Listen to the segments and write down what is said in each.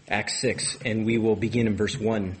Acts 6, and we will begin in verse 1.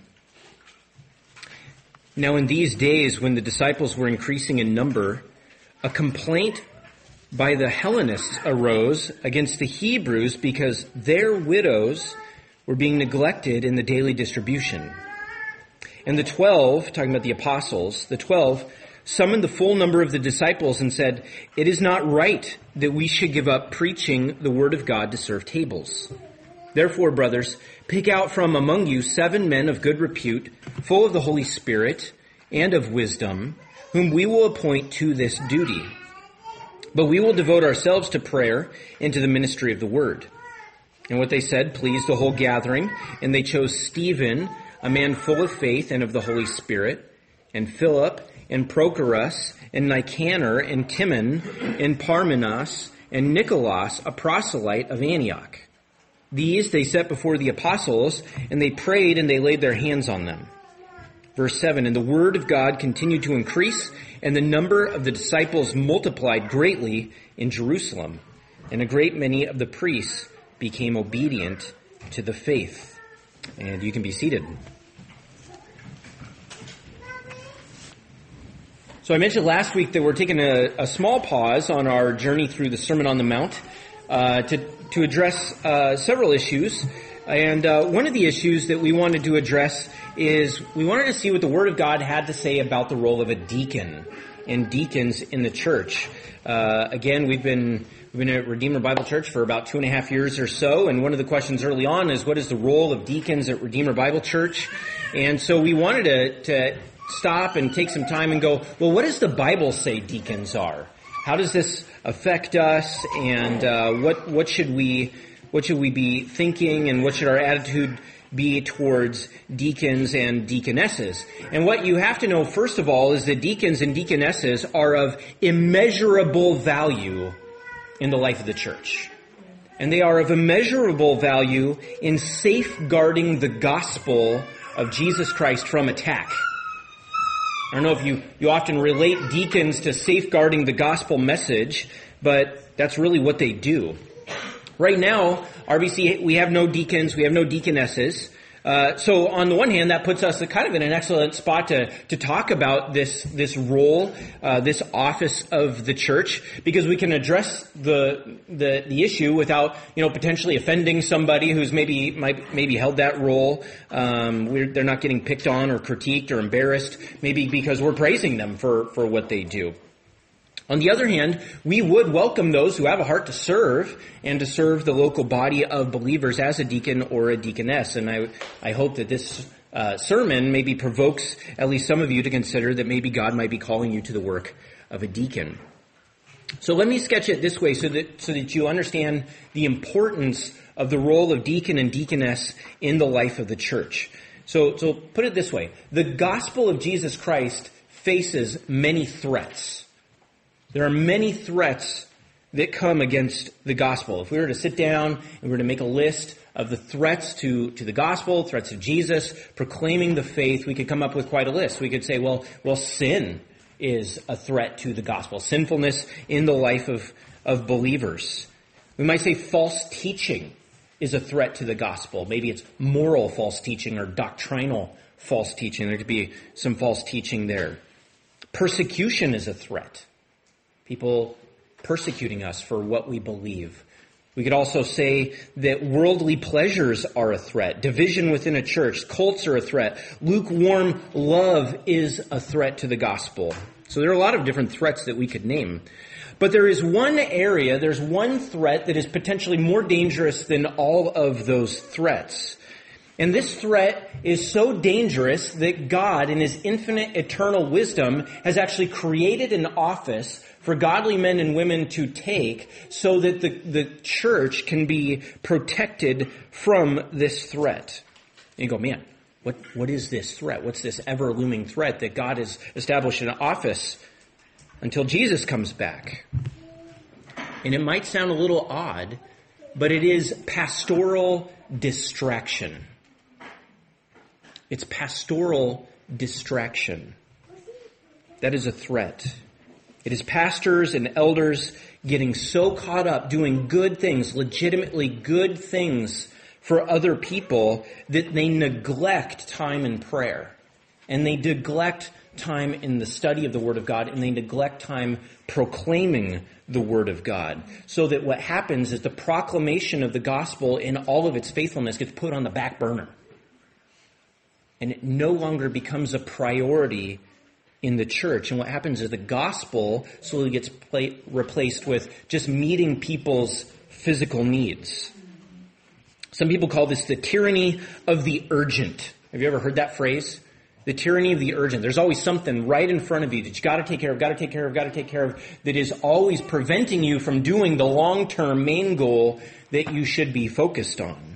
Now in these days, when the disciples were increasing in number, a complaint by the Hellenists arose against the Hebrews because their widows were being neglected in the daily distribution. And the 12, talking about the apostles, the 12 summoned the full number of the disciples and said, "It is not right that we should give up preaching the word of God to serve tables. Therefore, brothers, pick out from among you 7 men of good repute, full of the Holy Spirit and of wisdom, whom we will appoint to this duty. But we will devote ourselves to prayer and to the ministry of the word." And what they said pleased the whole gathering, and they chose Stephen, a man full of faith and of the Holy Spirit, and Philip, and Prochorus, and Nicanor, and Timon, and Parmenas, and Nicholas, a proselyte of Antioch. These they set before the apostles, and they prayed, and they laid their hands on them. Verse 7, and the word of God continued to increase, and the number of the disciples multiplied greatly in Jerusalem, and a great many of the priests became obedient to the faith. And you can be seated. So I mentioned last week that we're taking a small pause on our journey through the Sermon on the Mount to address several issues. And one of the issues that we wanted to address is we wanted to see what the Word of God had to say about the role of a deacon and deacons in the church. Again, we've been at Redeemer Bible Church for about 2.5 years or so, and one of the questions early on is, what is the role of deacons at Redeemer Bible Church? And so we wanted to stop and take some time and go, well, what does the Bible say deacons are? How does this affect us? And what should we be thinking, and what should our attitude be towards deacons and deaconesses? And what you have to know, first of all, is that deacons and deaconesses are of immeasurable value in the life of the church. And they are of immeasurable value in safeguarding the gospel of Jesus Christ from attack. I don't know if you often relate deacons to safeguarding the gospel message, but that's really what they do. Right now, RBC, we have no deacons, we have no deaconesses. So on the one hand, that puts us kind of in an excellent spot to talk about this role, this office of the church, because we can address the issue without, potentially offending somebody who's maybe held that role. They're not getting picked on or critiqued or embarrassed, maybe because we're praising them for what they do. On the other hand, we would welcome those who have a heart to serve and to serve the local body of believers as a deacon or a deaconess. And I hope that this sermon maybe provokes at least some of you to consider that maybe God might be calling you to the work of a deacon. So let me sketch it this way so that you understand the importance of the role of deacon and deaconess in the life of the church. So put it this way. The gospel of Jesus Christ faces many threats. There are many threats that come against the gospel. If we were to sit down and we were to make a list of the threats to the gospel, threats to Jesus, proclaiming the faith, we could come up with quite a list. We could say, well, sin is a threat to the gospel. Sinfulness in the life of believers. We might say false teaching is a threat to the gospel. Maybe it's moral false teaching or doctrinal false teaching. There could be some false teaching there. Persecution is a threat. People persecuting us for what we believe. We could also say that worldly pleasures are a threat. Division within a church. Cults are a threat. Lukewarm love is a threat to the gospel. So there are a lot of different threats that we could name. But there's one threat that is potentially more dangerous than all of those threats. And this threat is so dangerous that God, in His infinite eternal wisdom, has actually created an office for godly men and women to take so that the church can be protected from this threat. And you go, man, what is this threat? What's this ever-looming threat that God has established an office until Jesus comes back? And it might sound a little odd, but it is pastoral distraction. It's pastoral distraction. That is a threat. It is pastors and elders getting so caught up doing good things, legitimately good things for other people that they neglect time in prayer. And they neglect time in the study of the Word of God, and they neglect time proclaiming the Word of God. So that what happens is the proclamation of the gospel in all of its faithfulness gets put on the back burner. And it no longer becomes a priority in the church. And what happens is the gospel slowly gets replaced with just meeting people's physical needs. Some people call this the tyranny of the urgent. Have you ever heard that phrase? The tyranny of the urgent. There's always something right in front of you that you got to take care of, that is always preventing you from doing the long-term main goal that you should be focused on.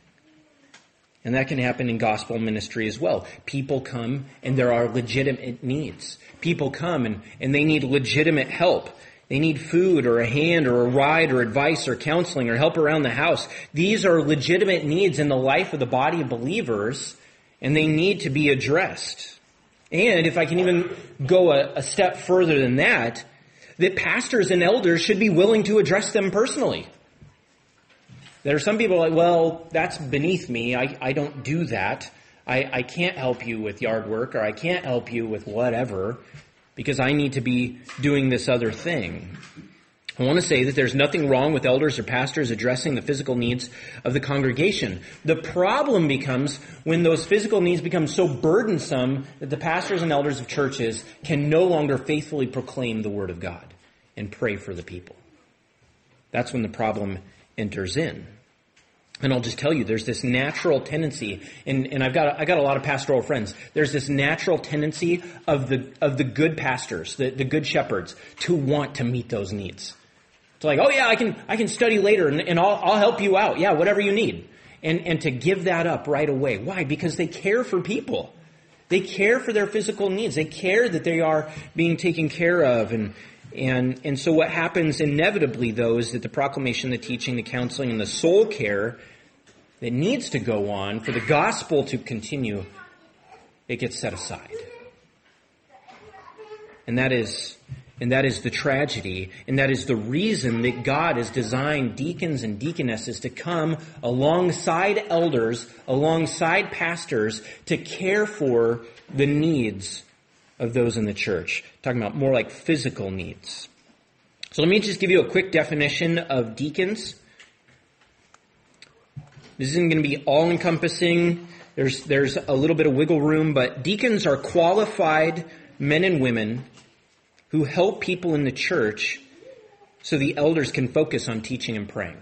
And that can happen in gospel ministry as well. People come and there are legitimate needs. People come and they need legitimate help. They need food or a hand or a ride or advice or counseling or help around the house. These are legitimate needs in the life of the body of believers, and they need to be addressed. And if I can even go a step further than that pastors and elders should be willing to address them personally. There are some people like, well, that's beneath me. I don't do that. I can't help you with yard work, or I can't help you with whatever, because I need to be doing this other thing. I want to say that there's nothing wrong with elders or pastors addressing the physical needs of the congregation. The problem becomes when those physical needs become so burdensome that the pastors and elders of churches can no longer faithfully proclaim the Word of God and pray for the people. That's when the problem enters in. And I'll just tell you, there's this natural tendency, and I've got a lot of pastoral friends. There's this natural tendency of the good pastors, the good shepherds, to want to meet those needs. It's like, oh yeah, I can study later and I'll help you out. Yeah, whatever you need. And to give that up right away. Why? Because they care for people. They care for their physical needs. They care that they are being taken care of. And so what happens inevitably, though, is that the proclamation, the teaching, the counseling, and the soul care that needs to go on for the gospel to continue, it gets set aside. And that is the tragedy, and that is the reason that God has designed deacons and deaconesses to come alongside elders, alongside pastors, to care for the needs of those in the church. Talking about more like physical needs. So let me just give you a quick definition of deacons. This isn't going to be all-encompassing. There's a little bit of wiggle room, but deacons are qualified men and women who help people in the church so the elders can focus on teaching and praying.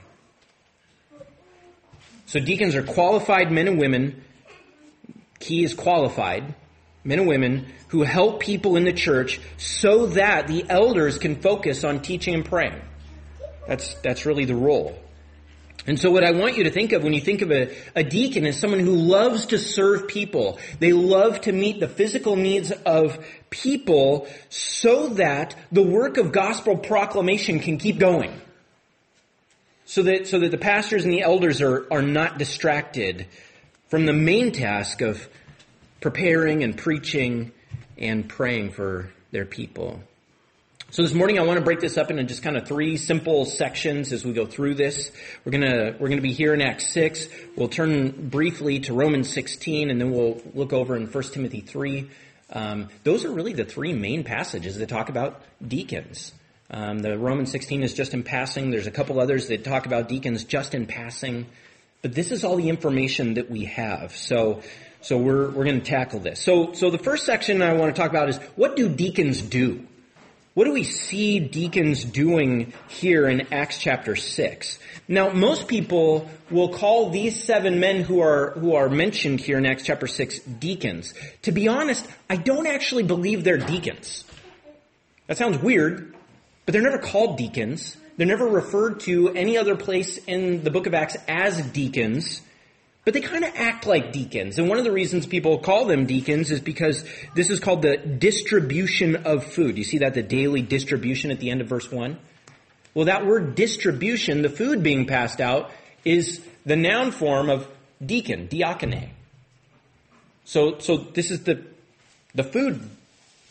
So deacons are qualified men and women, key is qualified, men and women who help people in the church so that the elders can focus on teaching and praying. That's really the role. And so what I want you to think of when you think of a deacon is someone who loves to serve people. They love to meet the physical needs of people so that the work of gospel proclamation can keep going. So that the pastors and the elders are not distracted from the main task of preparing and preaching and praying for their people. So this morning I want to break this up into just kind of 3 simple sections as we go through this. We're gonna be here in Acts 6. We'll turn briefly to Romans 16, and then we'll look over in 1 Timothy 3. Those are really the 3 main passages that talk about deacons. The Romans 16 is just in passing. There's a couple others that talk about deacons just in passing. But this is all the information that we have. So we're going to tackle this. So the first section I want to talk about is, what do deacons do? What do we see deacons doing here in Acts chapter 6? Now, most people will call these 7 men who are mentioned here in Acts chapter 6 deacons. To be honest, I don't actually believe they're deacons. That sounds weird, but they're never called deacons. They're never referred to any other place in the book of Acts as deacons. But they kind of act like deacons. And one of the reasons people call them deacons is because this is called the distribution of food. You see that, the daily distribution at the end of verse 1? Well, that word distribution, the food being passed out, is the noun form of deacon, diakone. So this is the food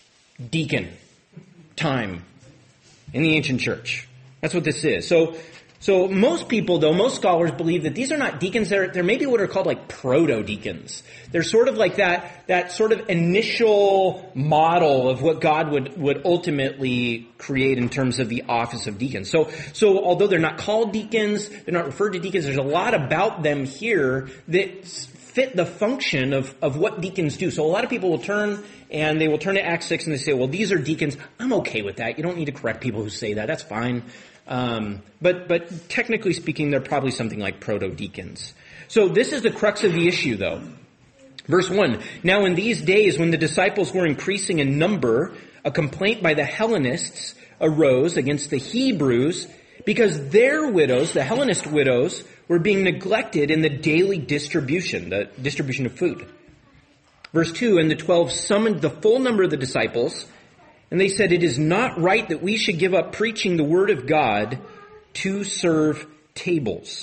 deacon time in the ancient church. That's what this is. So So most people, though, most scholars believe that these are not deacons. They're maybe what are called like proto-deacons. They're sort of like that sort of initial model of what God would ultimately create in terms of the office of deacons. So although they're not called deacons, they're not referred to deacons, there's a lot about them here that fit the function of what deacons do. So a lot of people will turn to Acts 6 and they say, well, these are deacons. I'm okay with that. You don't need to correct people who say that. That's fine. But technically speaking, they're probably something like proto-deacons. So this is the crux of the issue, though. Verse 1, now in these days when the disciples were increasing in number, a complaint by the Hellenists arose against the Hebrews because their widows, the Hellenist widows, were being neglected in the daily distribution, the distribution of food. Verse 2, and the 12 summoned the full number of the disciples, and they said, it is not right that we should give up preaching the word of God to serve tables.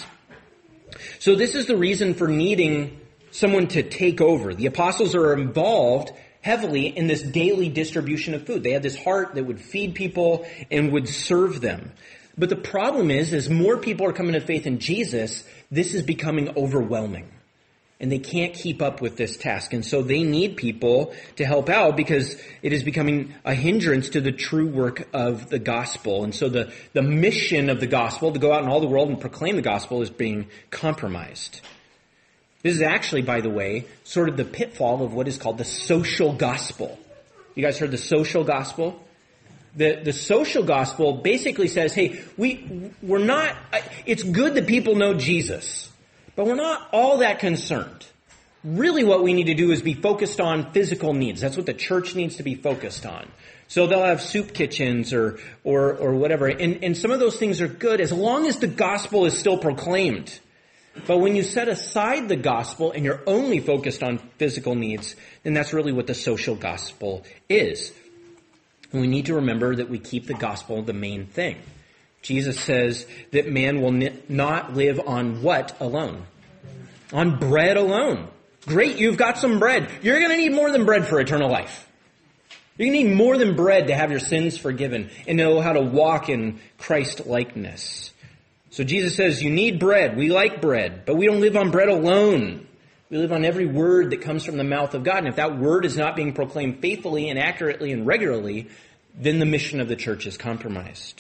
So this is the reason for needing someone to take over. The apostles are involved heavily in this daily distribution of food. They had this heart that would feed people and would serve them. But the problem is, as more people are coming to faith in Jesus, this is becoming overwhelming. And they can't keep up with this task. And so they need people to help out because it is becoming a hindrance to the true work of the gospel. And so the mission of the gospel, to go out in all the world and proclaim the gospel, is being compromised. This is actually, by the way, sort of the pitfall of what is called the social gospel. You guys heard the social gospel? The social gospel basically says, hey, we're not, it's good that people know Jesus, but we're not all that concerned. Really what we need to do is be focused on physical needs. That's what the church needs to be focused on. So they'll have soup kitchens or whatever. And some of those things are good as long as the gospel is still proclaimed. But when you set aside the gospel and you're only focused on physical needs, then that's really what the social gospel is. And we need to remember that we keep the gospel the main thing. Jesus says that man will not live on what alone? On bread alone. Great, you've got some bread. You're going to need more than bread for eternal life. You're going to need more than bread to have your sins forgiven and know how to walk in Christ-likeness. So Jesus says, you need bread. We like bread, but we don't live on bread alone. We live on every word that comes from the mouth of God. And if that word is not being proclaimed faithfully and accurately and regularly, then the mission of the church is compromised.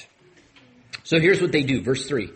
So here's what they do. Verse 3.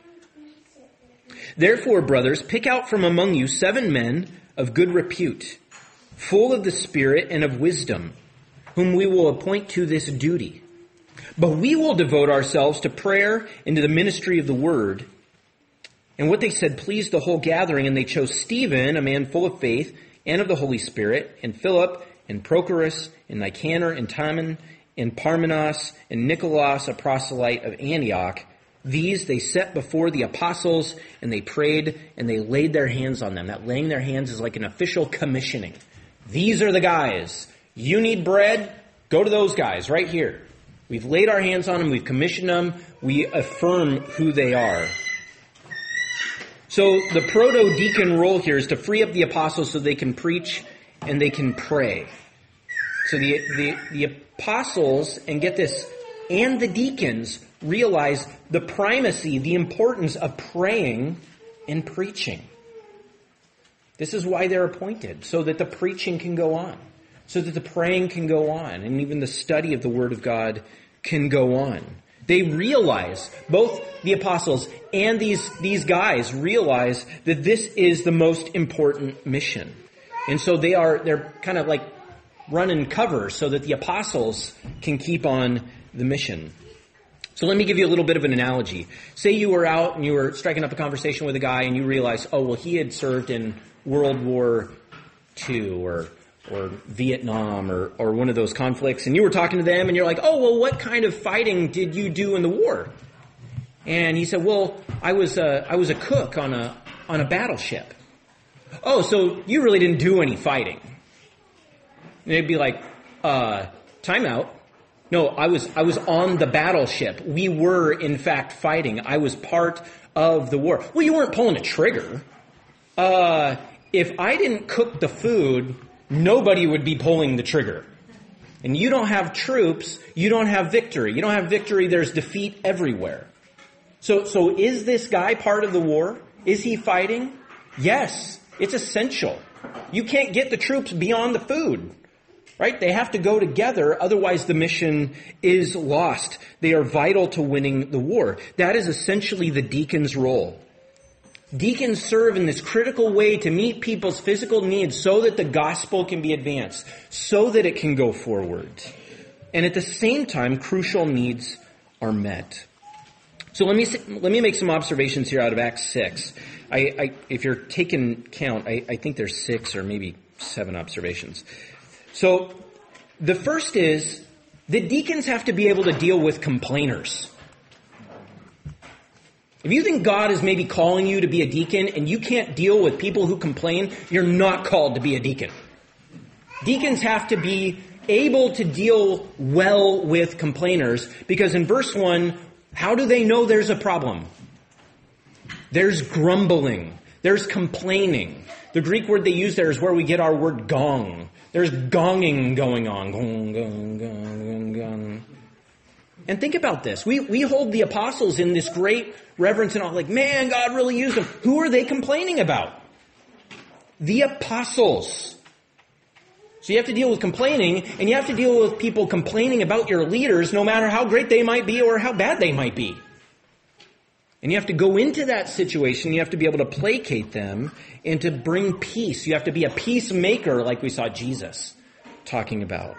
Therefore, brothers, pick out from among you 7 men of good repute, full of the Spirit and of wisdom, whom we will appoint to this duty. But we will devote ourselves to prayer and to the ministry of the word. And what they said pleased the whole gathering, and they chose Stephen, a man full of faith and of the Holy Spirit, and Philip, and Prochorus, and Nicanor, and Timon, and Parmenas, and Nicholas, a proselyte of Antioch. These they set before the apostles, and they prayed, and they laid their hands on them. That laying their hands is like an official commissioning. These are the guys. You need bread? Go to those guys right here. We've laid our hands on them. We've commissioned them. We affirm who they are. So the proto-deacon role here is to free up the apostles so they can preach and they can pray. So the apostles, and get this, and the deacons realize the primacy, the importance of praying and preaching. This is why they're appointed, so that the preaching can go on, so that the praying can go on, and even the study of the Word of God can go on. They realize, both the apostles and these guys realize that this is the most important mission. And so they're kind of like running cover so that the apostles can keep on the mission. So let me give you a little bit of an analogy. Say you were out and you were striking up a conversation with a guy and you realize, oh, well, he had served in World War II or Vietnam or one of those conflicts, and you were talking to them and you're like, oh, well, what kind of fighting did you do in the war? And he said, well, I was a cook on a battleship. Oh, so you really didn't do any fighting. And they'd be like, time out. No, I was on the battleship. We were, in fact, fighting. I was part of the war. Well, you weren't pulling a trigger. If I didn't cook the food, nobody would be pulling the trigger. And you don't have troops, you don't have victory. You don't have victory, there's defeat everywhere. So is this guy part of the war? Is he fighting? Yes, it's essential. You can't get the troops beyond the food, right? They have to go together, otherwise the mission is lost. They are vital to winning the war. That is essentially the deacon's role. Deacons serve in this critical way to meet people's physical needs so that the gospel can be advanced, so that it can go forward. And at the same time, crucial needs are met. So let me make some observations here out of Acts 6. If you're taking count, I think there's 6 or maybe 7 observations. So the first is that deacons have to be able to deal with complainers. If you think God is maybe calling you to be a deacon and you can't deal with people who complain, you're not called to be a deacon. Deacons have to be able to deal well with complainers, because in verse 1, how do they know there's a problem? There's grumbling. There's complaining. The Greek word they use there is where we get our word gong. There's gonging going on. Gong, gong, gong, gong, gong. And think about this. We hold the apostles in this great reverence and all, like, man, God really used them. Who are they complaining about? The apostles. So you have to deal with complaining, and you have to deal with people complaining about your leaders, no matter how great they might be or how bad they might be. And you have to go into that situation, you have to be able to placate them and to bring peace. You have to be a peacemaker, like we saw Jesus talking about.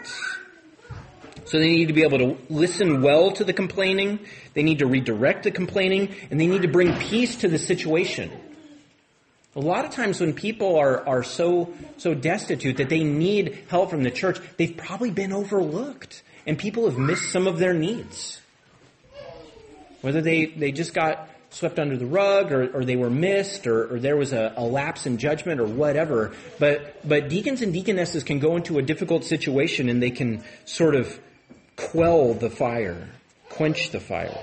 So they need to be able to listen well to the complaining, they need to redirect the complaining, and they need to bring peace to the situation. A lot of times when people are so destitute that they need help from the church, they've probably been overlooked, and people have missed some of their needs. Whether they just got swept under the rug, or they were missed, or there was a lapse in judgment, or whatever. But deacons and deaconesses can go into a difficult situation and they can sort of quell the fire, quench the fire.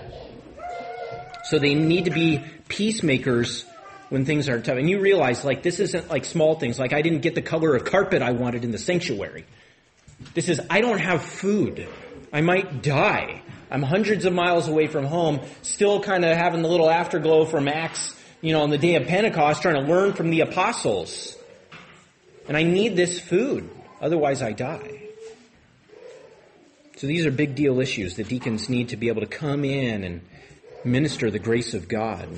So they need to be peacemakers when things are tough. And you realize, like, this isn't like small things. Like, I didn't get the color of carpet I wanted in the sanctuary. This is, I don't have food. I might die. I'm hundreds of miles away from home, still kind of having the little afterglow from Acts, on the day of Pentecost, trying to learn from the apostles. And I need this food. Otherwise I die. So these are big deal issues that deacons need to be able to come in and minister the grace of God.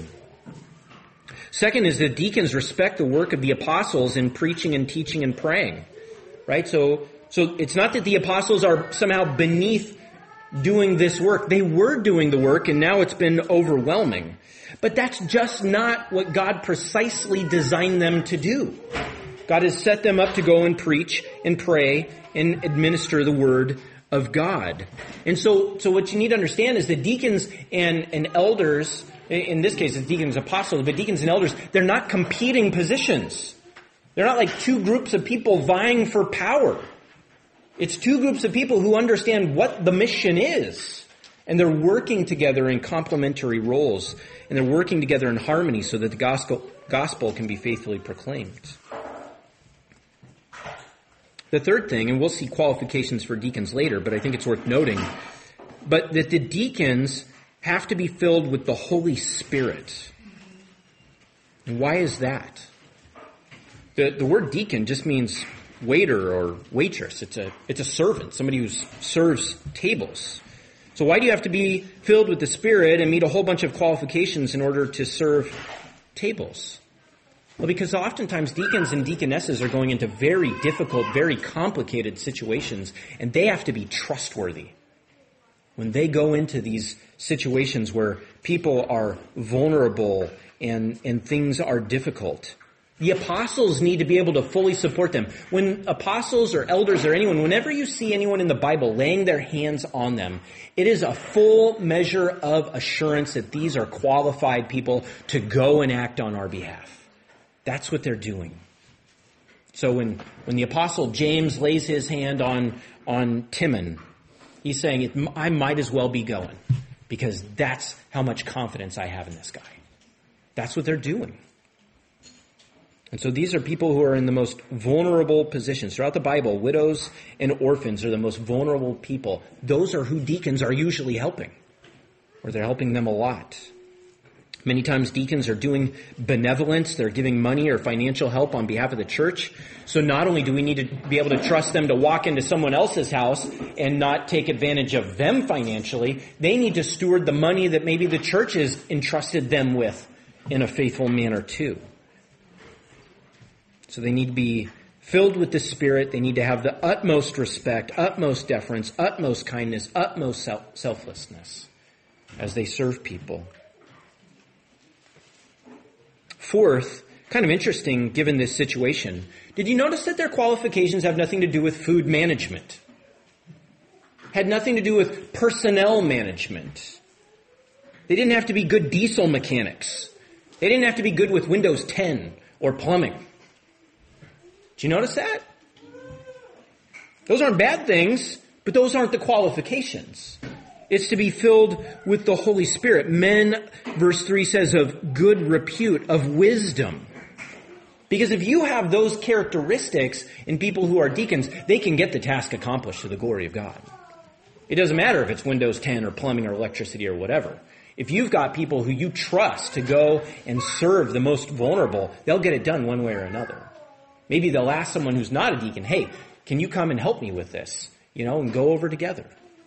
Second is that deacons respect the work of the apostles in preaching and teaching and praying. Right? So it's not that the apostles are somehow beneath doing this work. They were doing the work, and now it's been overwhelming. But that's just not what God precisely designed them to do. God has set them up to go and preach and pray and administer the word of God. And so what you need to understand is that deacons and elders, in this case it's deacons and apostles, but deacons and elders, they're not competing positions. They're not like two groups of people vying for power. It's two groups of people who understand what the mission is. And they're working together in complementary roles. And they're working together in harmony so that the gospel can be faithfully proclaimed. The third thing, and we'll see qualifications for deacons later, but I think it's worth noting, but that the deacons have to be filled with the Holy Spirit. And why is that? The word deacon just means waiter or waitress. It's a servant, somebody who serves tables. So why do you have to be filled with the Spirit and meet a whole bunch of qualifications in order to serve tables? Well, because oftentimes deacons and deaconesses are going into very difficult, very complicated situations, and they have to be trustworthy. When they go into these situations where people are vulnerable and things are difficult, the apostles need to be able to fully support them. When apostles or elders or anyone, whenever you see anyone in the Bible laying their hands on them, it is a full measure of assurance that these are qualified people to go and act on our behalf. That's what they're doing. So when the apostle James lays his hand on Timon, he's saying, I might as well be going, because that's how much confidence I have in this guy. That's what they're doing. And so these are people who are in the most vulnerable positions. Throughout the Bible, widows and orphans are the most vulnerable people. Those are who deacons are usually helping, or they're helping them a lot. Many times deacons are doing benevolence. They're giving money or financial help on behalf of the church. So not only do we need to be able to trust them to walk into someone else's house and not take advantage of them financially, they need to steward the money that maybe the church has entrusted them with in a faithful manner too. So they need to be filled with the Spirit. They need to have the utmost respect, utmost deference, utmost kindness, utmost selflessness as they serve people. Fourth, kind of interesting given this situation, did you notice that their qualifications have nothing to do with food management? Had nothing to do with personnel management. They didn't have to be good diesel mechanics. They didn't have to be good with Windows 10 or plumbing. Did you notice that? Those aren't bad things, but those aren't the qualifications. It's to be filled with the Holy Spirit. Men, verse 3 says, of good repute, of wisdom. Because if you have those characteristics in people who are deacons, they can get the task accomplished to the glory of God. It doesn't matter if it's Windows 10 or plumbing or electricity or whatever. If you've got people who you trust to go and serve the most vulnerable, they'll get it done one way or another. Maybe they'll ask someone who's not a deacon, hey, can you come and help me with this? And go over together.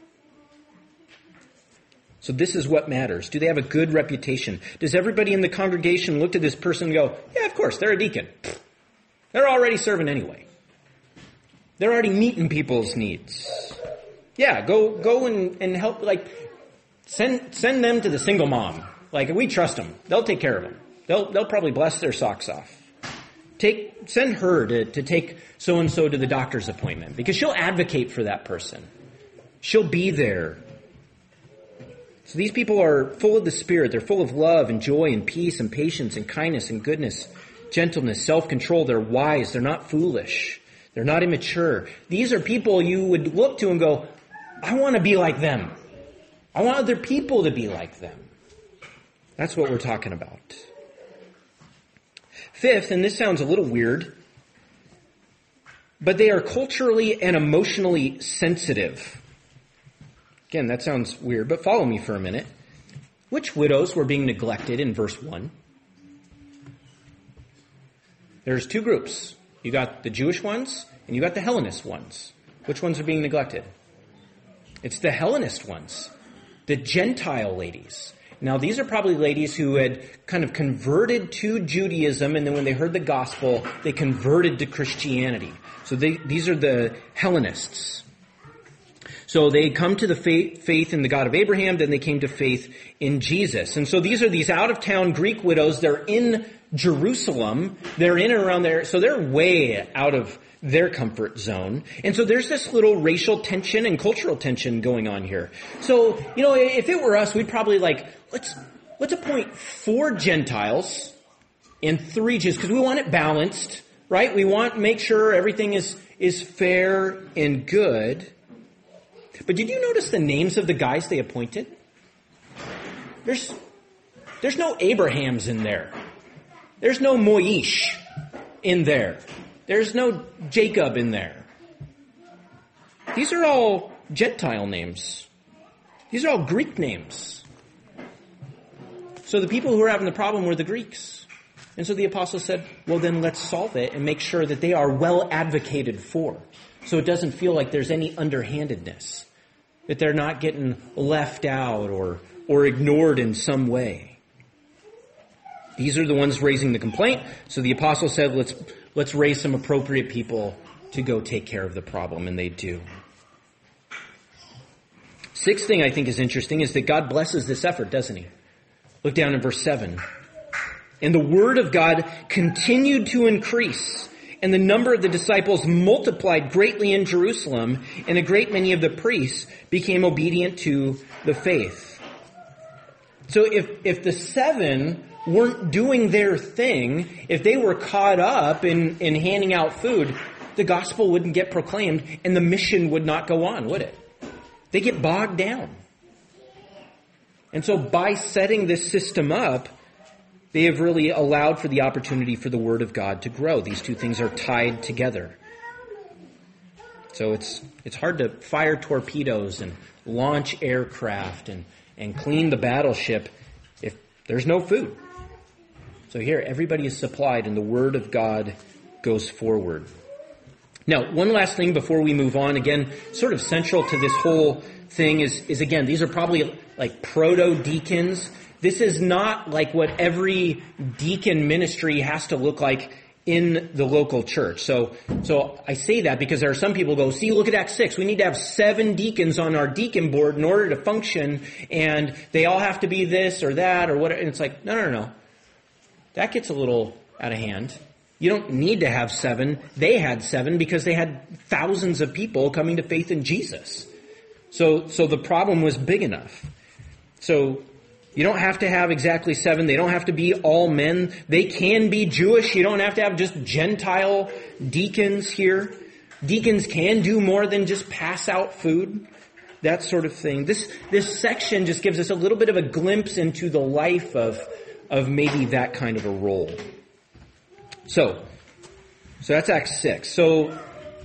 So this is what matters. Do they have a good reputation? Does everybody in the congregation look to this person and go, yeah, of course, they're a deacon. They're already serving anyway. They're already meeting people's needs. Yeah, go and help, send them to the single mom. We trust them. They'll take care of them. They'll probably bless their socks off. Send her to take so-and-so to the doctor's appointment because she'll advocate for that person. She'll be there. So these people are full of the Spirit. They're full of love and joy and peace and patience and kindness and goodness, gentleness, self-control. They're wise. They're not foolish. They're not immature. These are people you would look to and go, I want to be like them. I want other people to be like them. That's what we're talking about. Fifth, and this sounds a little weird, but they are culturally and emotionally sensitive. Again, that sounds weird, but follow me for a minute. Which widows were being neglected in verse 1? There's two groups. You got the Jewish ones, and you got the Hellenist ones. Which ones are being neglected? It's the Hellenist ones, the Gentile ladies. Now, these are probably ladies who had kind of converted to Judaism, and then when they heard the gospel, they converted to Christianity. So these are the Hellenists. So they come to the faith in the God of Abraham, then they came to faith in Jesus. And so these are these out-of-town Greek widows. They're in Jerusalem. They're in and around there. So they're way out of their comfort zone. And so there's this little racial tension and cultural tension going on here. So, if it were us, we'd probably let's appoint 4 Gentiles and 3 Jews, because we want it balanced, right? We want to make sure everything is fair and good. But did you notice the names of the guys they appointed? There's no Abrahams in there. There's no Moish in there. There's no Jacob in there. These are all Gentile names. These are all Greek names. So the people who were having the problem were the Greeks. And so the apostle said, well, then let's solve it and make sure that they are well advocated for. So it doesn't feel like there's any underhandedness, that they're not getting left out or ignored in some way. These are the ones raising the complaint. So the apostle said, let's raise some appropriate people to go take care of the problem, and they do. Sixth thing I think is interesting is that God blesses this effort, doesn't he? Look down in verse 7. And the word of God continued to increase, and the number of the disciples multiplied greatly in Jerusalem, and a great many of the priests became obedient to the faith. So if the 7 weren't doing their thing, if they were caught up in handing out food, the gospel wouldn't get proclaimed, and the mission would not go on, would it? They get bogged down. And so by setting this system up, they have really allowed for the opportunity for the Word of God to grow. These two things are tied together. So it's hard to fire torpedoes and launch aircraft and clean the battleship if there's no food. So here, everybody is supplied and the word of God goes forward. Now, one last thing before we move on, again, sort of central to this whole thing is again, these are probably like proto-deacons. This is not like what every deacon ministry has to look like in the local church. So I say that because there are some people who go, see, look at Acts 6. We need to have 7 deacons on our deacon board in order to function, and they all have to be this or that or whatever. And it's like, no. That gets a little out of hand. You don't need to have 7. They had 7 because they had thousands of people coming to faith in Jesus. So the problem was big enough. So you don't have to have exactly 7. They don't have to be all men. They can be Jewish. You don't have to have just Gentile deacons here. Deacons can do more than just pass out food, that sort of thing. This section just gives us a little bit of a glimpse into the life of maybe that kind of a role. So that's Acts 6. So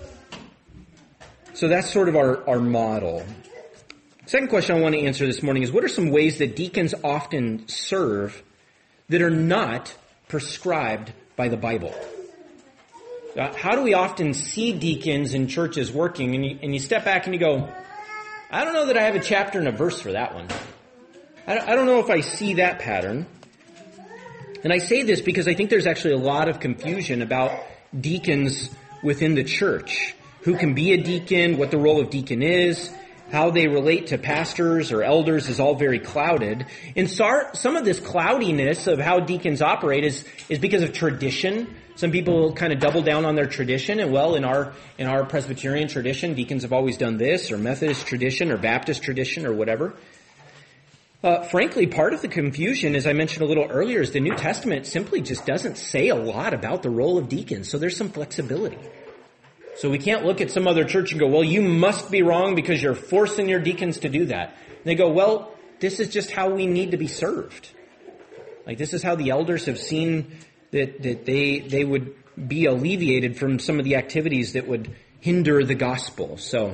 that's sort of our model. Second question I want to answer this morning is, what are some ways that deacons often serve that are not prescribed by the Bible? How do we often see deacons in churches working, and you step back and you go, I don't know that I have a chapter and a verse for that one. I don't know if I see that pattern. And I say this because I think there's actually a lot of confusion about deacons within the church. Who can be a deacon, what the role of deacon is, how they relate to pastors or elders is all very clouded. And some of this cloudiness of how deacons operate is because of tradition. Some people kind of double down on their tradition. And well, in our Presbyterian tradition, deacons have always done this, or Methodist tradition, or Baptist tradition, or whatever. Frankly, part of the confusion, as I mentioned a little earlier, is the New Testament simply just doesn't say a lot about the role of deacons. So there's some flexibility. So we can't look at some other church and go, well, you must be wrong because you're forcing your deacons to do that. And they go, well, this is just how we need to be served. Like, this is how the elders have seen that they would be alleviated from some of the activities that would hinder the gospel. So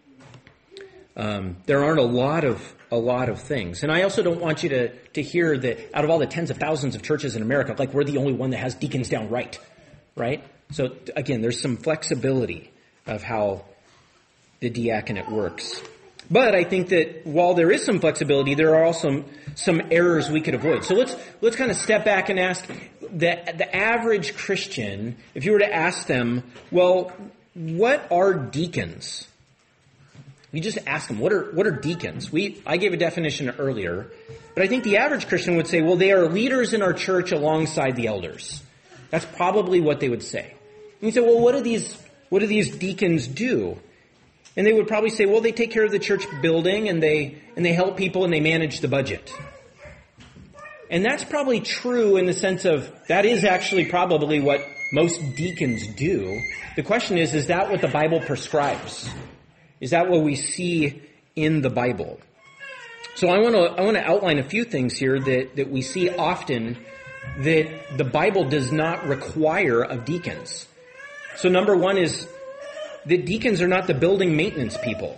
there aren't a lot of things. And I also don't want you to hear that out of all the tens of thousands of churches in America, like, we're the only one that has deacons down right? So again, there's some flexibility of how the diaconate works. But I think that while there is some flexibility, there are also some errors we could avoid. So let's kind of step back and ask the average Christian, if you were to ask them, well, what are deacons? You just ask them, what are deacons? I gave a definition earlier, but I think the average Christian would say, well, they are leaders in our church alongside the elders. That's probably what they would say. And you say, well, what do these deacons do? And they would probably say, well, they take care of the church building and they help people and they manage the budget. And that's probably true in the sense of that is actually probably what most deacons do. The question is that what the Bible prescribes? Is that what we see in the Bible? So I want to outline a few things here that we see often that the Bible does not require of deacons. So number one is that deacons are not the building maintenance people.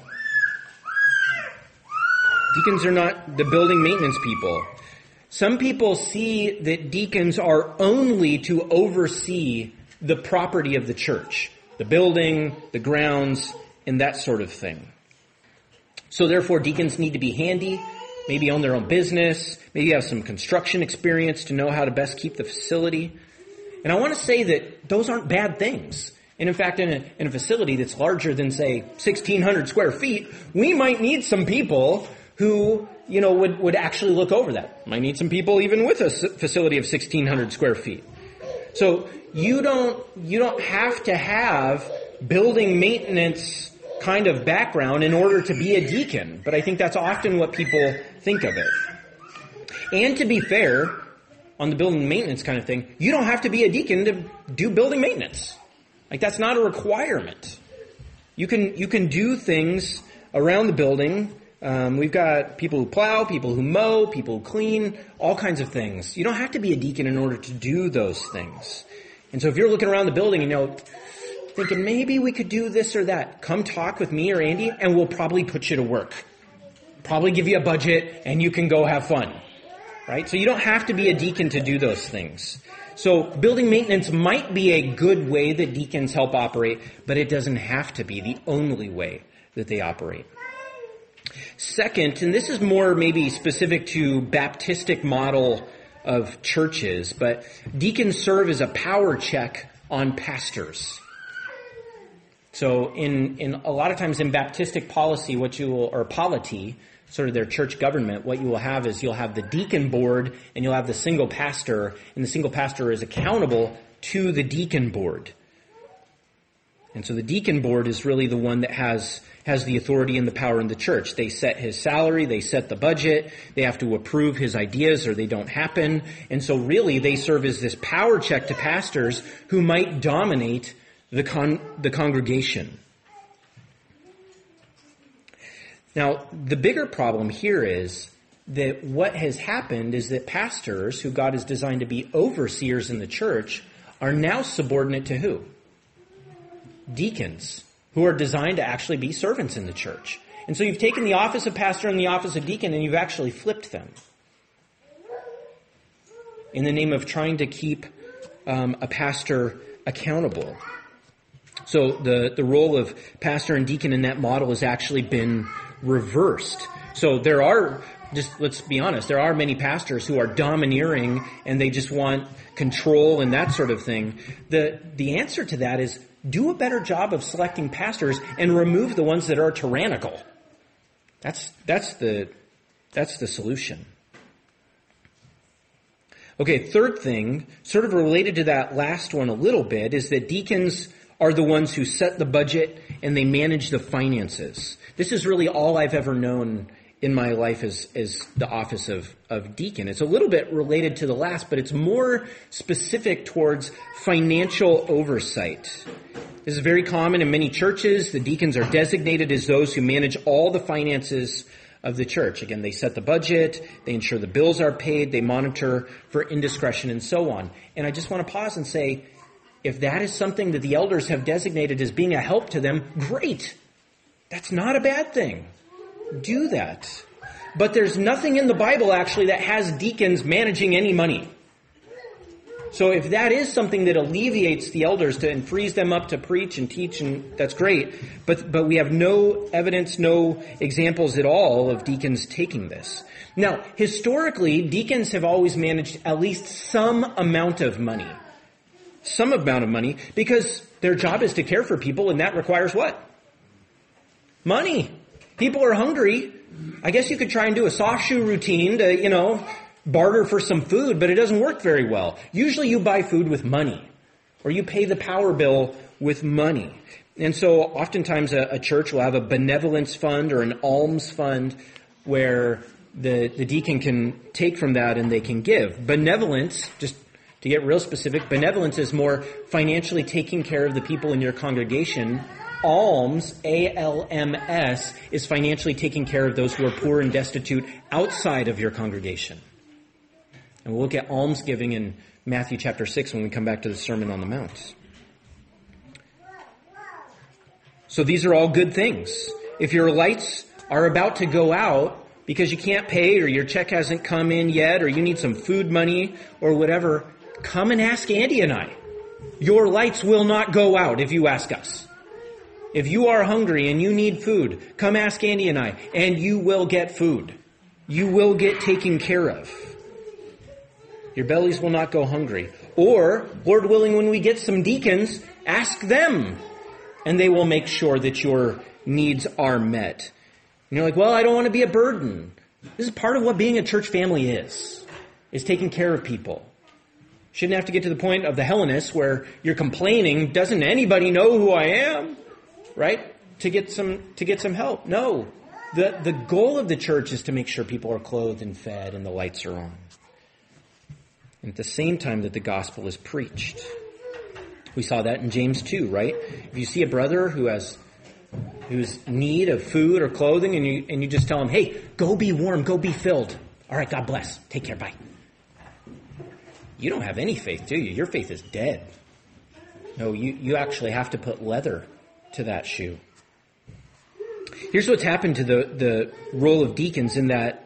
Deacons are not the building maintenance people. Some people see that deacons are only to oversee the property of the church, the building, the grounds, and that sort of thing. So therefore, deacons need to be handy, maybe own their own business, maybe have some construction experience to know how to best keep the facility. And I want to say that those aren't bad things. And in fact, in a facility that's larger than, say, 1,600 square feet, we might need some people who, would actually look over that. Might need some people even with a facility of 1,600 square feet. So you don't have to have building maintenance kind of background in order to be a deacon. But I think that's often what people think of it. And to be fair, on the building maintenance kind of thing, you don't have to be a deacon to do building maintenance. Like, that's not a requirement. You can do things around the building. We've got people who plow, people who mow, people who clean, all kinds of things. You don't have to be a deacon in order to do those things. And so if you're looking around the building and thinking maybe we could do this or that, come talk with me or Andy and we'll probably put you to work. Probably give you a budget and you can go have fun. right? So you don't have to be a deacon to do those things. So building maintenance might be a good way that deacons help operate, but it doesn't have to be the only way that they operate. Second, and this is more maybe specific to Baptistic model of churches, but deacons serve as a power check on pastors. So in a lot of times in Baptistic policy, or polity, sort of their church government, what you will have is you'll have the deacon board and you'll have the single pastor, and the single pastor is accountable to the deacon board. And so the deacon board is really the one that has the authority and the power in the church. They set his salary, they set the budget, they have to approve his ideas or they don't happen. And so really they serve as this power check to pastors who might dominate the congregation. Now, the bigger problem here is that what has happened is that pastors, who God has designed to be overseers in the church, are now subordinate to who? Deacons, who are designed to actually be servants in the church. And so you've taken the office of pastor and the office of deacon and you've actually flipped them in the name of trying to keep a pastor accountable. So the role of pastor and deacon in that model has actually been reversed. So there are, let's be honest, there are many pastors who are domineering and they just want control and that sort of thing. The answer to that is do a better job of selecting pastors and remove the ones that are tyrannical. That's the solution. Okay, third thing, sort of related to that last one a little bit, is that deacons are the ones who set the budget and they manage the finances. This is really all I've ever known in my life as the office of deacon. It's a little bit related to the last, but it's more specific towards financial oversight. This is very common in many churches. The deacons are designated as those who manage all the finances of the church. Again, they set the budget, they ensure the bills are paid, they monitor for indiscretion and so on. And I just want to pause and say, if that is something that the elders have designated as being a help to them, great. That's not a bad thing. Do that. But there's nothing in the Bible actually that has deacons managing any money. So if that is something that alleviates the elders and frees them up to preach and teach, and that's great, but we have no evidence, no examples at all of deacons taking this. Now, historically, deacons have always managed at least some amount of money. Some amount of money, because their job is to care for people, and that requires what? Money. People are hungry. I guess you could try and do a soft shoe routine to, barter for some food, but it doesn't work very well. Usually you buy food with money, or you pay the power bill with money. And so oftentimes a church will have a benevolence fund or an alms fund where the deacon can take from that and they can give. Benevolence, just to get real specific, benevolence is more financially taking care of the people in your congregation. Alms, A-L-M-S, is financially taking care of those who are poor and destitute outside of your congregation. And we'll look at almsgiving in Matthew chapter 6 when we come back to the Sermon on the Mount. So these are all good things. If your lights are about to go out because you can't pay or your check hasn't come in yet or you need some food money or whatever, come and ask Andy and I. Your lights will not go out if you ask us. If you are hungry and you need food, come ask Andy and I, and you will get food. You will get taken care of. Your bellies will not go hungry. Or, Lord willing, when we get some deacons, ask them, and they will make sure that your needs are met. And you're like, well, I don't want to be a burden. This is part of what being a church family is taking care of people. Shouldn't have to get to the point of the Hellenists where you're complaining, doesn't anybody know who I am? Right? To get some help. No. The goal of the church is to make sure people are clothed and fed and the lights are on. And at the same time that the gospel is preached. We saw that in James 2, right? If you see a brother who's need of food or clothing and you just tell him, hey, go be warm, go be filled. All right, God bless. Take care, bye. You don't have any faith, do you? Your faith is dead. No, you actually have to put leather to that shoe. Here's what's happened to the role of deacons in that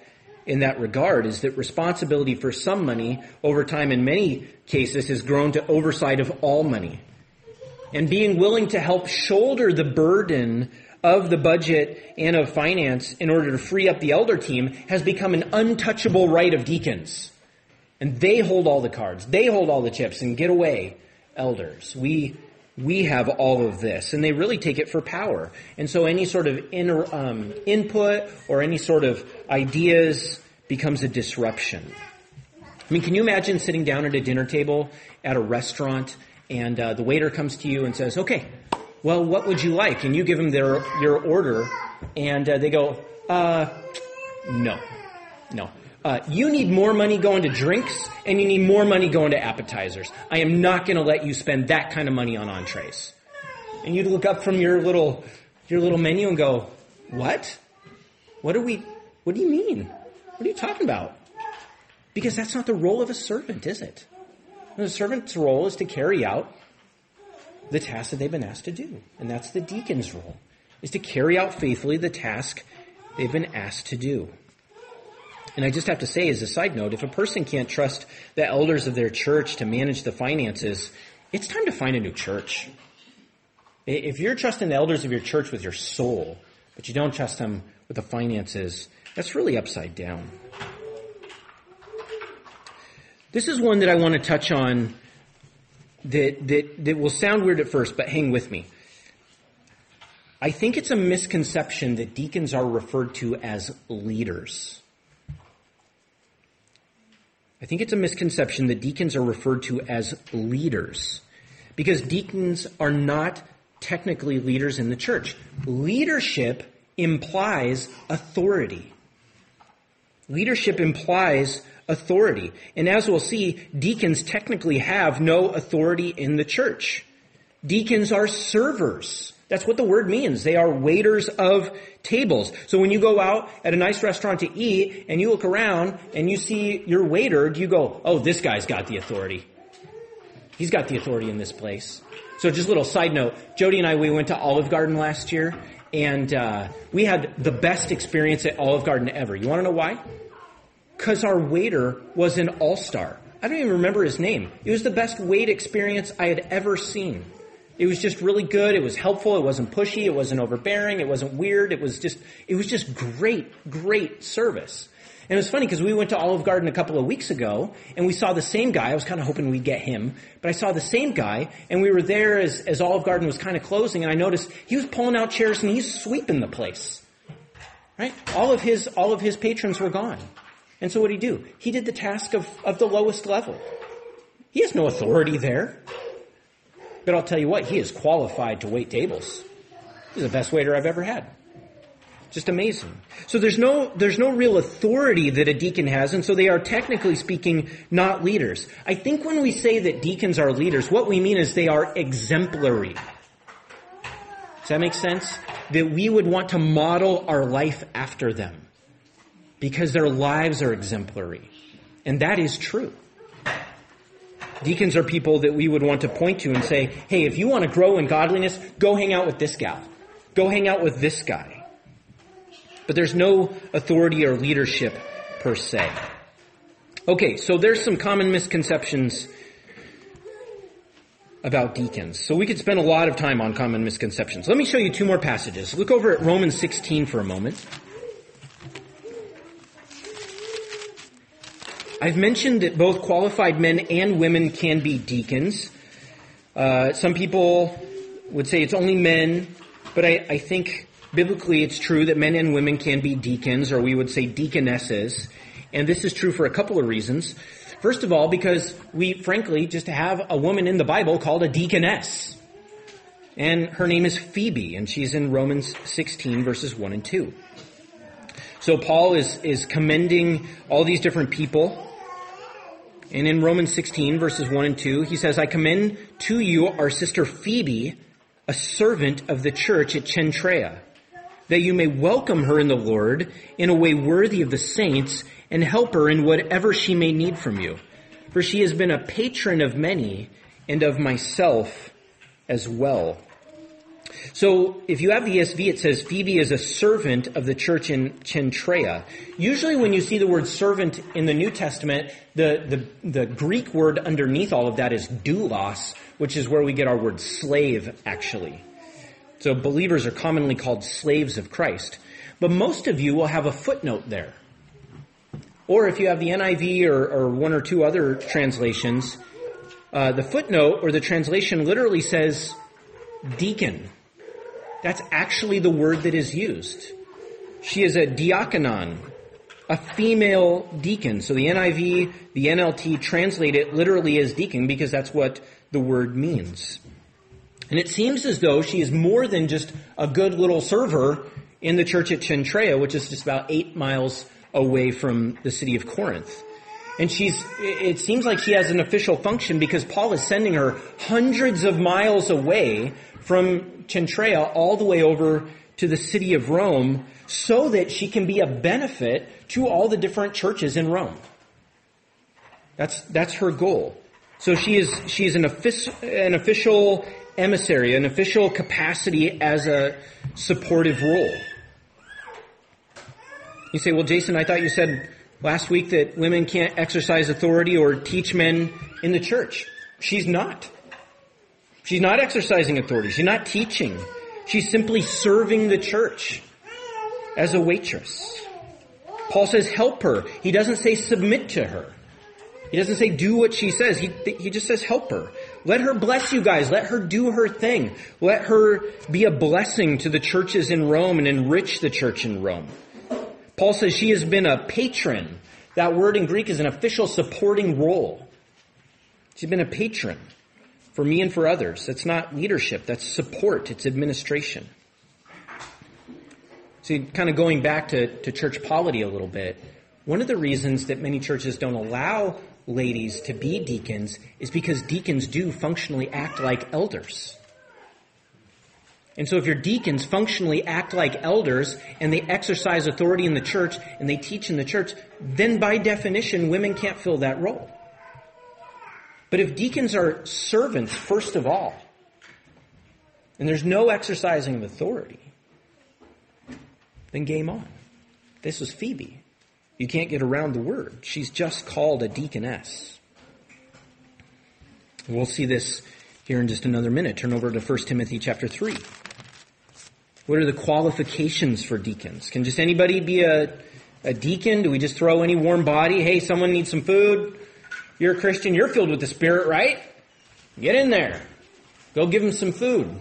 in that regard is that responsibility for some money over time in many cases has grown to oversight of all money. And being willing to help shoulder the burden of the budget and of finance in order to free up the elder team has become an untouchable right of deacons. And they hold all the cards. They hold all the chips. And get away, elders. We have all of this. And they really take it for power. And so any sort of input or any sort of ideas becomes a disruption. I mean, can you imagine sitting down at a dinner table at a restaurant and the waiter comes to you and says, okay, well, what would you like? And you give them your order and they go, no. You need more money going to drinks and you need more money going to appetizers. I am not going to let you spend that kind of money on entrees. And you'd look up from your little menu and go, what? What do you mean? What are you talking about? Because that's not the role of a servant, is it? The servant's role is to carry out the task that they've been asked to do. And that's the deacon's role, is to carry out faithfully the task they've been asked to do. And I just have to say, as a side note, if a person can't trust the elders of their church to manage the finances, it's time to find a new church. If you're trusting the elders of your church with your soul, but you don't trust them with the finances, that's really upside down. This is one that I want to touch on that will sound weird at first, but hang with me. I think it's a misconception that deacons are referred to as leaders. I think it's a misconception that deacons are referred to as leaders, because deacons are not technically leaders in the church. Leadership implies authority. Leadership implies authority. And as we'll see, deacons technically have no authority in the church. Deacons are servers. That's what the word means. They are waiters of tables. So when you go out at a nice restaurant to eat and you look around and you see your waiter, do you go, oh, this guy's got the authority. He's got the authority in this place. So just a little side note, Jody and I, we went to Olive Garden last year and we had the best experience at Olive Garden ever. You want to know why? Because our waiter was an all-star. I don't even remember his name. It was the best wait experience I had ever seen. It was just really good. It was helpful. It wasn't pushy. It wasn't overbearing. It wasn't weird. It was just great service. And it was funny because we went to Olive Garden a couple of weeks ago and we saw the same guy. I was kind of hoping we'd get him, but I saw the same guy and we were there as Olive Garden was kind of closing and I noticed he was pulling out chairs and he's sweeping the place. Right? All of his patrons were gone. And so what did he do? He did the task of the lowest level. He has no authority there. But I'll tell you what, he is qualified to wait tables. He's the best waiter I've ever had. Just amazing. So there's no real authority that a deacon has, and so they are technically speaking not leaders. I think when we say that deacons are leaders, what we mean is they are exemplary. Does that make sense? That we would want to model our life after them because their lives are exemplary. And that is true. Deacons are people that we would want to point to and say, hey, if you want to grow in godliness, go hang out with this gal. Go hang out with this guy. But there's no authority or leadership per se. Okay, so there's some common misconceptions about deacons. So we could spend a lot of time on common misconceptions. Let me show you two more passages. Look over at Romans 16 for a moment. I've mentioned that both qualified men and women can be deacons. Some people would say it's only men, but I think biblically it's true that men and women can be deacons, or we would say deaconesses. And this is true for a couple of reasons. First of all, because we frankly just have a woman in the Bible called a deaconess. And her name is Phoebe, and she's in Romans 16 verses 1 and 2. So Paul is commending all these different people. And in Romans 16, verses 1 and 2, he says, I commend to you our sister Phoebe, a servant of the church at Cenchrea, that you may welcome her in the Lord in a way worthy of the saints and help her in whatever she may need from you. For she has been a patron of many and of myself as well. So if you have the ESV, it says Phoebe is a servant of the church in Cenchrea. Usually when you see the word servant in the New Testament, the Greek word underneath all of that is doulos, which is where we get our word slave, actually. So believers are commonly called slaves of Christ. But most of you will have a footnote there. Or if you have the NIV or one or two other translations, the footnote or the translation literally says deacon. That's actually the word that is used. She is a diakonon, a female deacon. So the NIV, the NLT translate it literally as deacon because that's what the word means. And it seems as though she is more than just a good little server in the church at Cenchrea, which is just about 8 miles away from the city of Corinth. And it seems like she has an official function because Paul is sending her hundreds of miles away from Cenchrea all the way over to the city of Rome so that she can be a benefit to all the different churches in Rome. That's her goal. So she is an official emissary, an official capacity as a supportive role. You say, well, Jason, I thought you said last week that women can't exercise authority or teach men in the church. She's not. She's not exercising authority. She's not teaching. She's simply serving the church as a waitress. Paul says help her. He doesn't say submit to her. He doesn't say do what she says. He just says help her. Let her bless you guys. Let her do her thing. Let her be a blessing to the churches in Rome and enrich the church in Rome. Paul says she has been a patron. That word in Greek is an official supporting role. She's been a patron for me and for others. That's not leadership. That's support. It's administration. See, kind of going back to church polity a little bit, one of the reasons that many churches don't allow ladies to be deacons is because deacons do functionally act like elders. And so if your deacons functionally act like elders and they exercise authority in the church and they teach in the church, then by definition, women can't fill that role. But if deacons are servants, first of all, and there's no exercising of authority, then game on. This was Phoebe. You can't get around the word. She's just called a deaconess. We'll see this here in just another minute. Turn over to 1 Timothy chapter 3. What are the qualifications for deacons? Can just anybody be a deacon? Do we just throw any warm body? Hey, someone needs some food. You're a Christian. You're filled with the Spirit, right? Get in there. Go give them some food.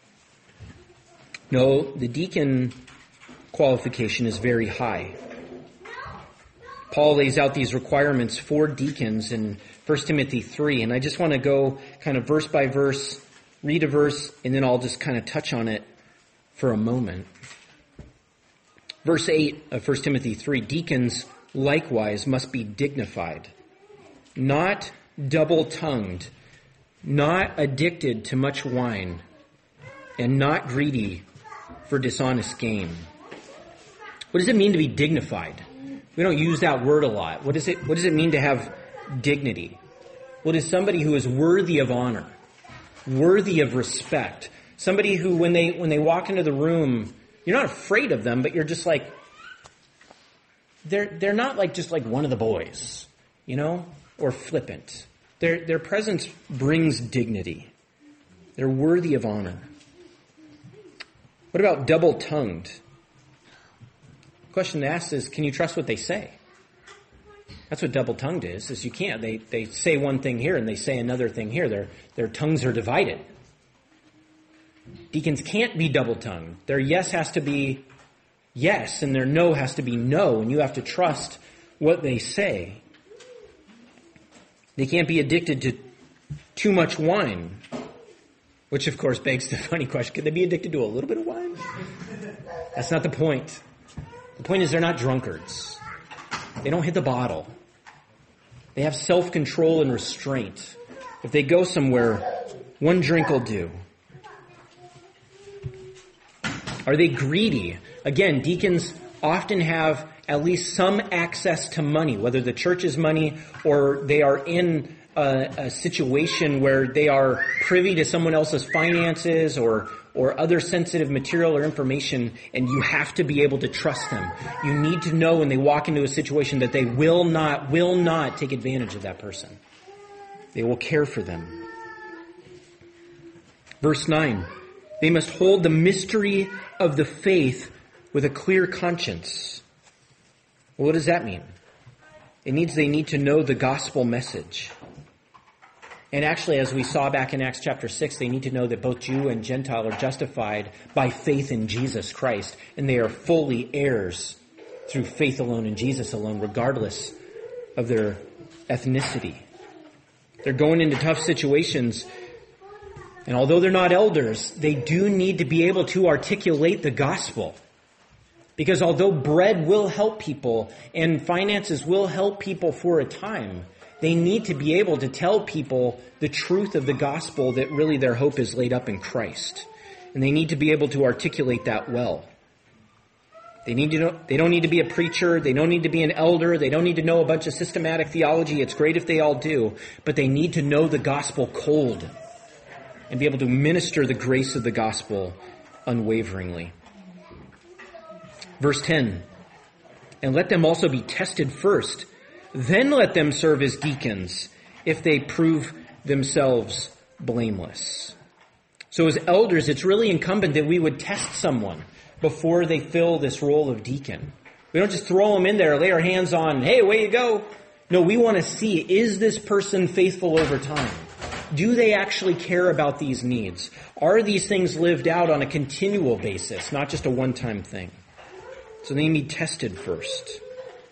No, the deacon qualification is very high. Paul lays out these requirements for deacons in 1 Timothy 3, and I just want to go kind of verse by verse, read a verse, and then I'll just kind of touch on it for a moment. Verse 8 of 1 Timothy 3, deacons likewise must be dignified, not double-tongued, not addicted to much wine, and not greedy for dishonest gain. What does it mean to be dignified? We don't use that word a lot. What does it mean to have dignity? What is somebody who is worthy of honor, worthy of respect? Somebody who, when they walk into the room, you're not afraid of them, but you're just like, they're not like just like one of the boys, you know, or flippant. Their presence brings dignity. They're worthy of honor. What about double-tongued? The question to ask is, can you trust what they say? That's what double-tongued is you can't. They say one thing here and they say another thing here. Their tongues are divided. Deacons can't be double-tongued. Their yes has to be yes and their no has to be no, and you have to trust what they say. They can't be addicted to too much wine, which of course begs the funny question, could they be addicted to a little bit of wine? That's not the point. The point is they're not drunkards. They don't hit the bottle. They have self-control and restraint. If they go somewhere, one drink will do. Are they greedy? Again, deacons often have at least some access to money, whether the church's money or they are in a situation where they are privy to someone else's finances or other sensitive material or information, and you have to be able to trust them. You need to know when they walk into a situation that they will not take advantage of that person. They will care for them. Verse 9, they must hold the mystery of the faith with a clear conscience. Well, what does that mean? They need to know the gospel message. And actually, as we saw back in Acts chapter 6, they need to know that both Jew and Gentile are justified by faith in Jesus Christ, and they are fully heirs through faith alone in Jesus alone, regardless of their ethnicity. They're going into tough situations, and although they're not elders, they do need to be able to articulate the gospel. Because although bread will help people and finances will help people for a time, they need to be able to tell people the truth of the gospel, that really their hope is laid up in Christ. And they need to be able to articulate that well. They don't need to be a preacher. They don't need to be an elder. They don't need to know a bunch of systematic theology. It's great if they all do. But they need to know the gospel cold and be able to minister the grace of the gospel unwaveringly. Verse 10, and let them also be tested first. Then let them serve as deacons if they prove themselves blameless. So as elders, it's really incumbent that we would test someone before they fill this role of deacon. We don't just throw them in there, lay our hands on, hey, away you go. No, we want to see, is this person faithful over time? Do they actually care about these needs? Are these things lived out on a continual basis, not just a one-time thing? So they need to be tested first.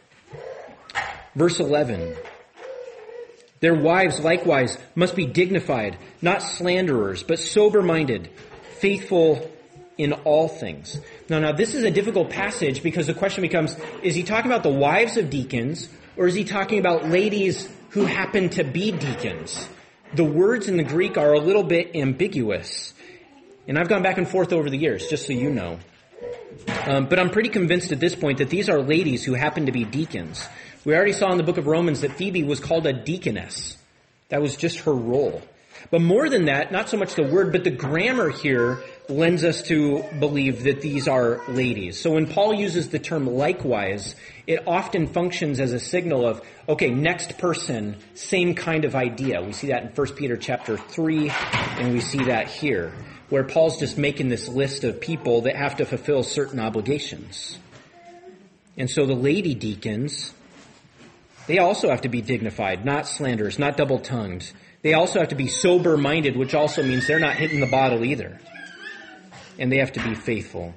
Verse 11, their wives likewise must be dignified, not slanderers, but sober-minded, faithful in all things. Now this is a difficult passage because the question becomes, is he talking about the wives of deacons, or is he talking about ladies who happen to be deacons? The words in the Greek are a little bit ambiguous. And I've gone back and forth over the years, just so you know. But I'm pretty convinced at this point that these are ladies who happen to be deacons. We already saw in the book of Romans that Phoebe was called a deaconess. That was just her role. But more than that, not so much the word, but the grammar here lends us to believe that these are ladies. So when Paul uses the term likewise, it often functions as a signal of, okay, next person, same kind of idea. We see that in 1 Peter chapter 3, and we see that here, where Paul's just making this list of people that have to fulfill certain obligations. And so the lady deacons, they also have to be dignified, not slanderers, not double-tongued. They also have to be sober-minded, which also means they're not hitting the bottle either. And they have to be faithful.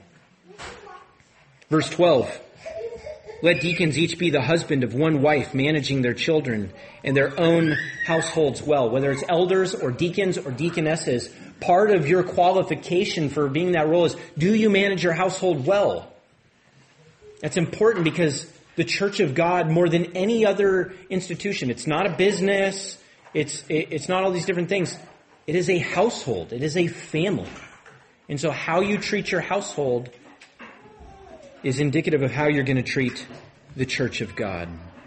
Verse 12, let deacons each be the husband of one wife, managing their children and their own households well. Whether it's elders or deacons or deaconesses, part of your qualification for being that role is, do you manage your household well? That's important because the Church of God, more than any other institution, it's not a business, it's not all these different things. It is a household. It is a family. And so how you treat your household is indicative of how you're going to treat the Church of God.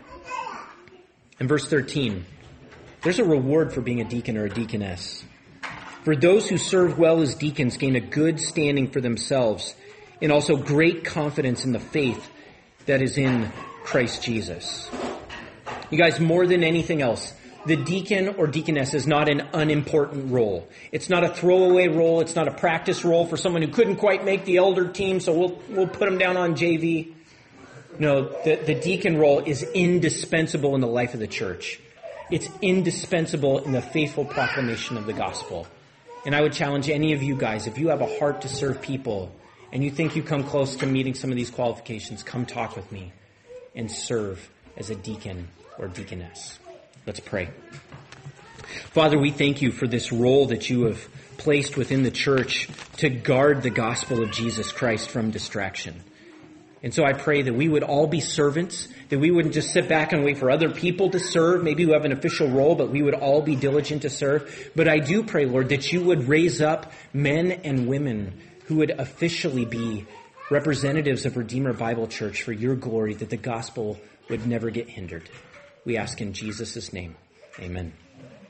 In verse 13, there's a reward for being a deacon or a deaconess. For those who serve well as deacons gain a good standing for themselves and also great confidence in the faith that is in Christ Jesus. You guys, more than anything else, the deacon or deaconess is not an unimportant role. It's not a throwaway role. It's not a practice role for someone who couldn't quite make the elder team, so we'll put them down on JV. No, the deacon role is indispensable in the life of the church. It's indispensable in the faithful proclamation of the gospel. And I would challenge any of you guys, if you have a heart to serve people and you think you come close to meeting some of these qualifications, come talk with me and serve as a deacon or deaconess. Let's pray. Father, we thank you for this role that you have placed within the church to guard the gospel of Jesus Christ from distraction. And so I pray that we would all be servants, that we wouldn't just sit back and wait for other people to serve, maybe who have an official role, but we would all be diligent to serve. But I do pray, Lord, that you would raise up men and women who would officially be representatives of Redeemer Bible Church for your glory, that the gospel would never get hindered. We ask in Jesus' name. Amen.